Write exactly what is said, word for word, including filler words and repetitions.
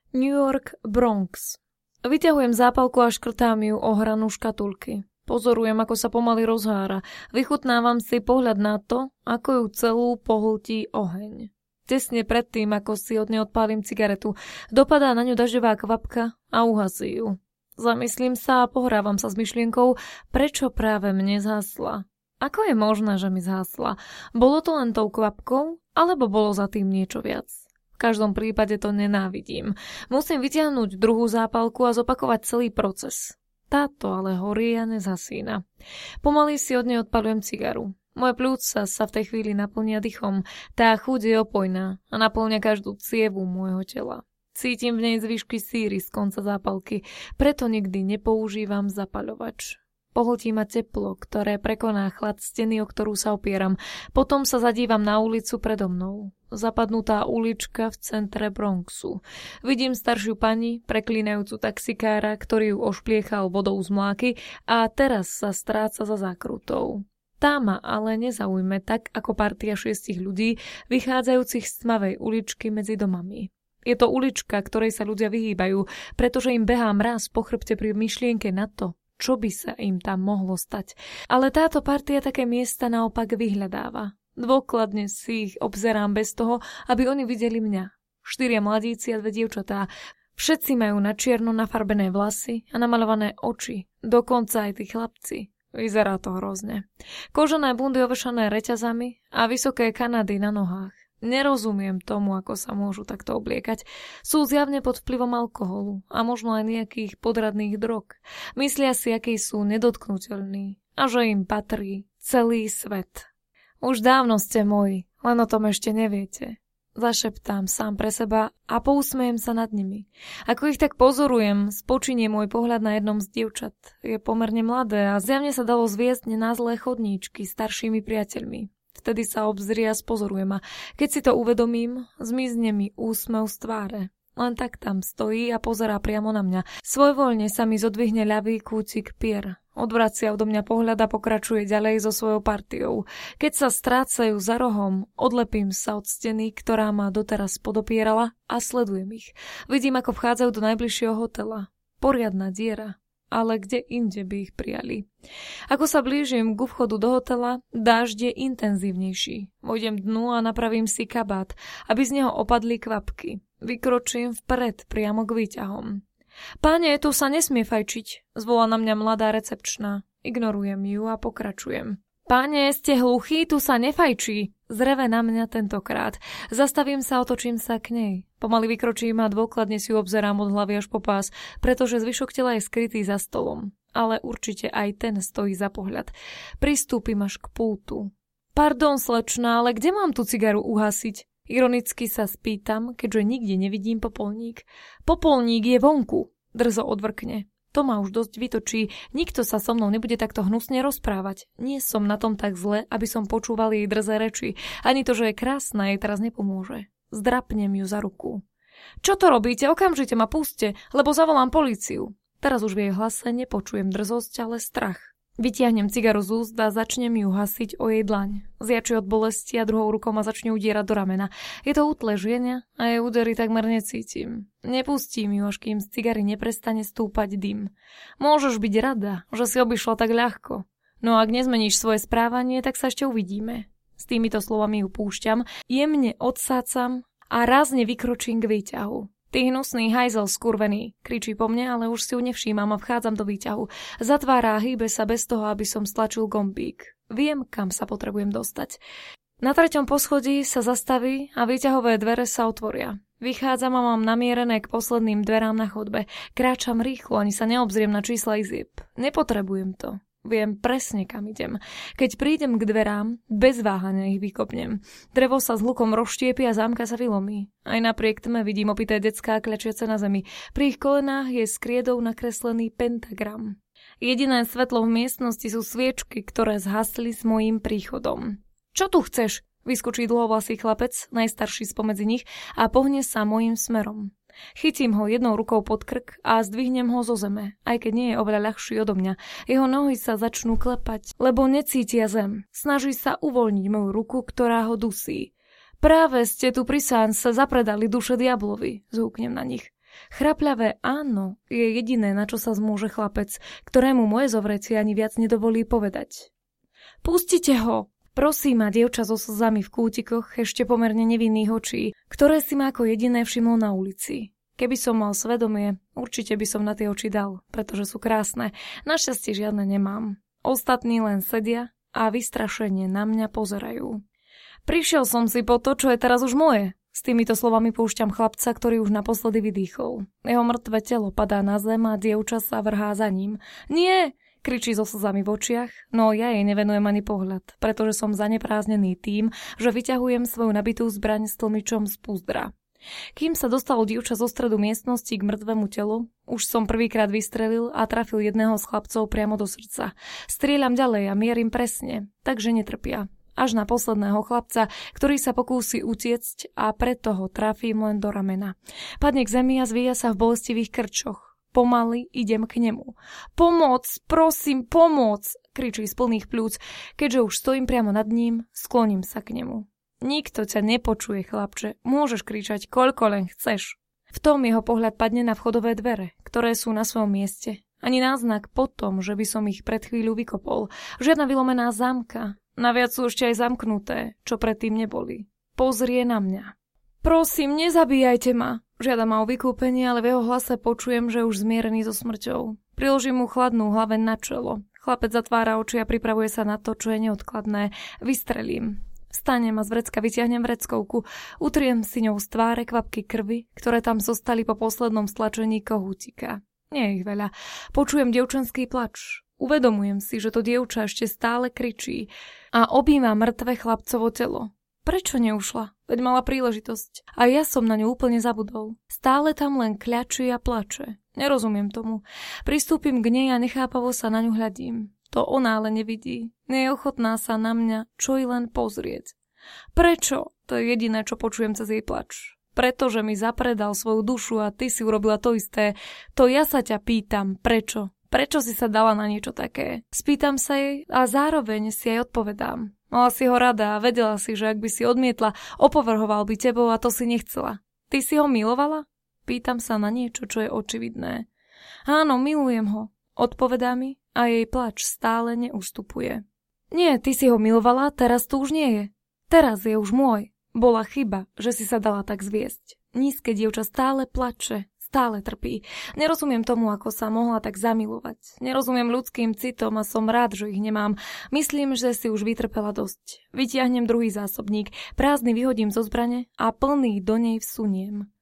New York, Bronx. Vyťahujem zápalku a škrtám ju o hranu škatulky. Pozorujem, ako sa pomaly rozhára. Vychutnávam si pohľad na to, ako ju celú pohltí oheň. Tesne predtým, ako si od nej odpálim cigaretu, dopadá na ňu dažďová kvapka a uhasí ju. Zamyslím sa a pohrávam sa s myšlienkou, prečo práve mne zhasla. Ako je možné, že mi zhasla? Bolo to len tou kvapkou, alebo bolo za tým niečo viac? V každom prípade to nenávidím. Musím vytiahnuť druhú zápalku a zopakovať celý proces. Táto ale horí a nezhasína. Pomaly si od nej odpalujem cigaru. Moje pľúca sa v tej chvíli naplnia dychom. Tá chuť je opojná a naplňa každú cievu môjho tela. Cítim v nej zvyšky síry z konca zápalky, preto nikdy nepoužívam zapaľovač. Pohltí ma teplo, ktoré prekoná chlad steny, o ktorú sa opieram. Potom sa zadívam na ulicu predo mnou. Zapadnutá ulička v centre Bronxu. Vidím staršiu pani, preklínajúcu taxikára, ktorý ju ošpliechal vodou z mláky a teraz sa stráca za zákrutou. Tá ma ale nezaujme tak ako partia šiestich ľudí, vychádzajúcich z tmavej uličky medzi domami. Je to ulička, ktorej sa ľudia vyhýbajú, pretože im behá mráz po chrbte pri myšlienke na to, čo by sa im tam mohlo stať. Ale táto partia také miesta naopak vyhľadáva. Dôkladne si ich obzerám bez toho, aby oni videli mňa. Štyria mladíci a dve dievčatá. Všetci majú na čierno nafarbené vlasy a namaľované oči. Dokonca aj tí chlapci. Vyzerá to hrozne. Kožené bundy ovešané reťazami a vysoké Kanady na nohách. Nerozumiem tomu, ako sa môžu takto obliekať. Sú zjavne pod vplyvom alkoholu a možno aj nejakých podradných drog. Myslia si, akí sú nedotknuteľní a že im patrí celý svet. Už dávno ste moji, len o tom ešte neviete. Zašeptám sám pre seba a pousmejem sa nad nimi. Ako ich tak pozorujem, spočinie môj pohľad na jednom z dievčat. Je pomerne mladé a zjavne sa dalo zviesť na zlé chodníčky staršími priateľmi. Vtedy sa obzrie a spozorujem a keď si to uvedomím, zmizne mi úsmev z tváre. Len tak tam stojí a pozerá priamo na mňa. Svojvoľne sa mi zodvihne ľavý kútik pier. Odvracia odo mňa pohľad a pokračuje ďalej so svojou partiou. Keď sa strácajú za rohom, odlepím sa od steny, ktorá ma doteraz podopierala a sledujem ich. Vidím, ako vchádzajú do najbližšieho hotela. Poriadna diera. Ale kde inde by ich prijali. Ako sa blížim k vchodu do hotela, dážď je intenzívnejší. Vojdem dnu a napravím si kabát, aby z neho opadli kvapky. Vykročím vpred priamo k výťahom. Páne, tu sa nesmie fajčiť, zvolá na mňa mladá recepčná. Ignorujem ju a pokračujem. Páne, ste hluchí, tu sa nefajčí. Zreve na mňa tentokrát. Zastavím sa, otočím sa k nej. Pomaly vykročím a dôkladne si ju obzerám od hlavy až po pás, pretože zvyšok tela je skrytý za stolom. Ale určite aj ten stojí za pohľad. Pristúpim až k pultu. Pardon, slečná, ale kde mám tú cigaru uhasiť? Ironicky sa spýtam, keďže nikde nevidím popolník. Popolník je vonku, drzo odvrkne. To ma už dosť vytočí, nikto sa so mnou nebude takto hnusne rozprávať. Nie som na tom tak zle, aby som počúval jej drzé reči. Ani to, že je krásna, jej teraz nepomôže. Zdrapnem ju za ruku. Čo to robíte? Okamžite ma puste, lebo zavolám políciu. Teraz už v jej hlase nepočujem drzosť, ale strach. Vytiahnem cigaru z úst a začnem ju hasiť o jej dlaň. Zjačí od bolesti a druhou rukou ma začne udierať do ramena. Je to útle žienia a jej údery takmer necítim. Nepustím ju, až kým z cigary neprestane stúpať dym. Môžeš byť rada, že si obišla tak ľahko. No ak nezmeníš svoje správanie, tak sa ešte uvidíme. S týmito slovami ju púšťam, jemne odsácam a rázne vykročím k výťahu. Ty hnusný hajzel skurvený, kričí po mne, ale už si ju nevšímam a vchádzam do výťahu. Zatvára a hýbe sa bez toho, aby som stlačil gombík. Viem, kam sa potrebujem dostať. Na treťom poschodí sa zastaví a výťahové dvere sa otvoria. Vychádzam a mám namierené k posledným dverám na chodbe. Kráčam rýchlo, ani sa neobzriem na čísla izieb. Nepotrebujem to. Viem presne, kam idem. Keď prídem k dverám, bez váhania ich vykopnem. Drevo sa s hlukom rozštiepi a zámka sa vylomí. Aj napriek tme vidím opité decká kľačiace na zemi. Pri ich kolenách je skriedou nakreslený pentagram. Jediné svetlo v miestnosti sú sviečky, ktoré zhasli s mojím príchodom. Čo tu chceš? Vyskočí dlhovlasý chlapec, najstarší spomedzi nich, a pohne sa mojím smerom. Chytím ho jednou rukou pod krk a zdvihnem ho zo zeme, aj keď nie je oveľa ľahší odo mňa. Jeho nohy sa začnú klepať, lebo necítia zem. Snaží sa uvoľniť moju ruku, ktorá ho dusí. Práve ste tu pri sánse zapredali duše diablovi, zhúknem na nich. Chrapľavé áno je jediné, na čo sa zmôže chlapec, ktorému moje zovrecie ani viac nedovolí povedať. Pustite ho! Prosí ma dievča so slzami v kútikoch ešte pomerne nevinných očí, ktoré si ma ako jediné všimol na ulici. Keby som mal svedomie, určite by som na tie oči dal, pretože sú krásne. Našťastie žiadne nemám. Ostatní len sedia a vystrašene na mňa pozerajú. Prišiel som si po to, čo je teraz už moje. S týmito slovami púšťam chlapca, ktorý už naposledy vydýchol. Jeho mŕtve telo padá na zem a dievča sa vrhá za ním. Nie! Kričí so slzami v očiach, no ja jej nevenujem ani pohľad, pretože som zanepráznený tým, že vyťahujem svoju nabitú zbraň s tlmičom z púzdra. Kým sa dostalo dievča zo stredu miestnosti k mŕtvemu telu, už som prvýkrát vystrelil a trafil jedného z chlapcov priamo do srdca. Strieľam ďalej a mierim presne, takže netrpia. Až na posledného chlapca, ktorý sa pokúsi utiecť a preto ho trafím len do ramena. Padne k zemi a zvíja sa v bolestivých krčoch. Pomaly idem k nemu. Pomoc, prosím, pomoc, kričí z plných pľúc. Keďže už stojím priamo nad ním, skloním sa k nemu. Nikto ťa nepočuje, chlapče. Môžeš kričať, koľko len chceš. V tom jeho pohľad padne na vchodové dvere, ktoré sú na svojom mieste. Ani náznak po tom, že by som ich pred chvíľu vykopol. Žiadna vylomená zámka. Naviac sú ešte aj zamknuté, čo predtým neboli. Pozrie na mňa. Prosím, nezabíjajte ma. Žiada ma o vykúpenie, ale v jeho hlase počujem, že už zmierený so smrťou. Priložím mu chladnú hlave na čelo. Chlapec zatvára oči a pripravuje sa na to, čo je neodkladné. Vystrelím. Vstanem a z vrecka vyťahnem vreckovku. Utriem si ňou z tváre kvapky krvi, ktoré tam zostali po poslednom stlačení kohútika. Nie je ich veľa. Počujem dievčenský plač. Uvedomujem si, že to dievča ešte stále kričí a objíma mŕtve chlapcovo telo. Prečo neušla? Veď mala príležitosť. A ja som na ňu úplne zabudol. Stále tam len kľačí a plače. Nerozumiem tomu. Pristúpim k nej a nechápavo sa na ňu hľadím. To ona ale nevidí. Nie je ochotná sa na mňa čo i len pozrieť. Prečo? To je jediné, čo počujem cez jej plač. Pretože mi zapredal svoju dušu a ty si urobila to isté. To ja sa ťa pýtam, prečo? Prečo si sa dala na niečo také? Spýtam sa jej a zároveň si aj odpovedám. Mala si ho rada a vedela si, že ak by si odmietla, opovrhoval by tebou a to si nechcela. Ty si ho milovala? Pýtam sa na niečo, čo je očividné. Áno, milujem ho. Odpovedá mi a jej plač stále neustupuje. Nie, ty si ho milovala, teraz to už nie je. Teraz je už môj. Bola chyba, že si sa dala tak zviesť. Nízke dievča stále plače. Stále trpí. Nerozumiem tomu, ako sa mohla tak zamilovať. Nerozumiem ľudským citom a som rád, že ich nemám. Myslím, že si už vytrpela dosť. Vytiahnem druhý zásobník, prázdny vyhodím zo zbrane a plný do nej vsuniem.